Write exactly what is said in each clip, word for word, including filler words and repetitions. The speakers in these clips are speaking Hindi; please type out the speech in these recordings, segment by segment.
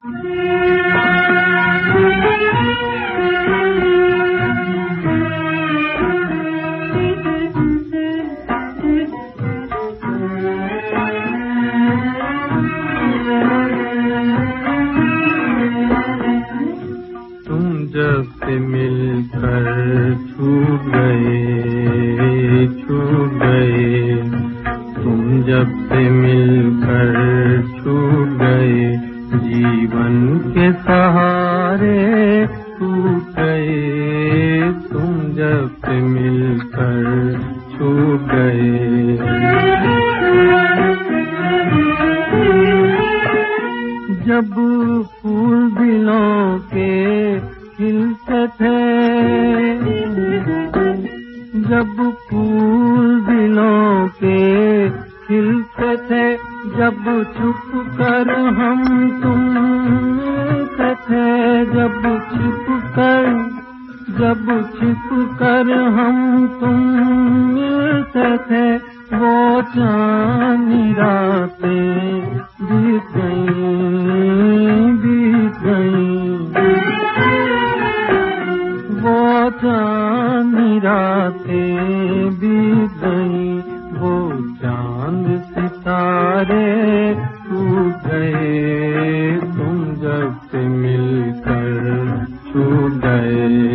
जब से मिलकर छूट गए छूट गए तुम जब से मिलकर छूट गए जीवन के सहारे टूट गए तुम जब से मिलकर छूट गए। जब फूल दिलों के खिलते थे जब फूल दिलों के खिलते थे जब छुप कर हम तुम मिलते थे जब छिप कर जब छिप कर हम तुम मिलते थे वो चांदनी रातें बीत गईं बीत गईं वो चांदनी रातें बीत गईं वो चांद सितारे टूट गए तुम जब से मिलकर छूट गए।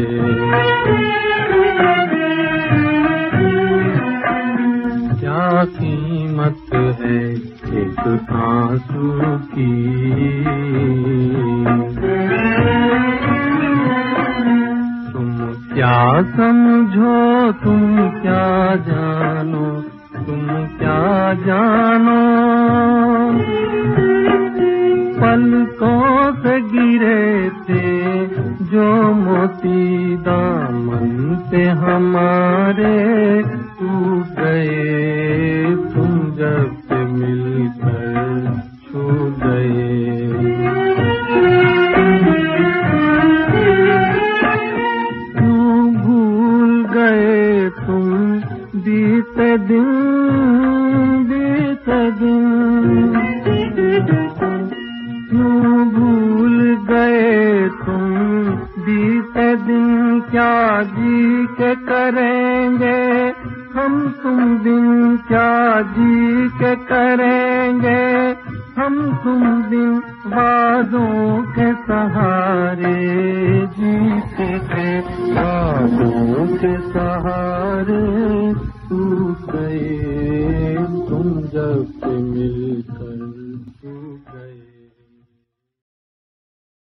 क्या कीमत है एक आंसू की तुम क्या समझो तुम क्या जानो तुम क्या जानो पलकों से गिरे थे जो मोती दामन से हमारे टूट गए तुम जब से मिलकर छूट गए। क्यों भूल गए तुम बीते दिन बीते दिन क्यों भूल गए तुम बीते दिन क्या जी के करेंगे हम तुम दिन क्या जी के करेंगे हम तुम दिन वादों के सहारे जीते थे वादों के सहारे टूट गए तुम जब से मिले।